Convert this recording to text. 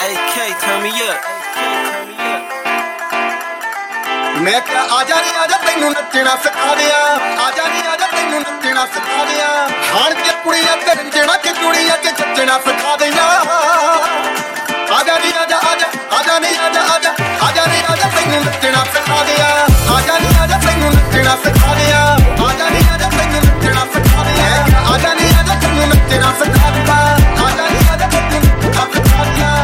AK, turn me up. मैं क्या आजा रे आजा तैनू नचना सिखा दिया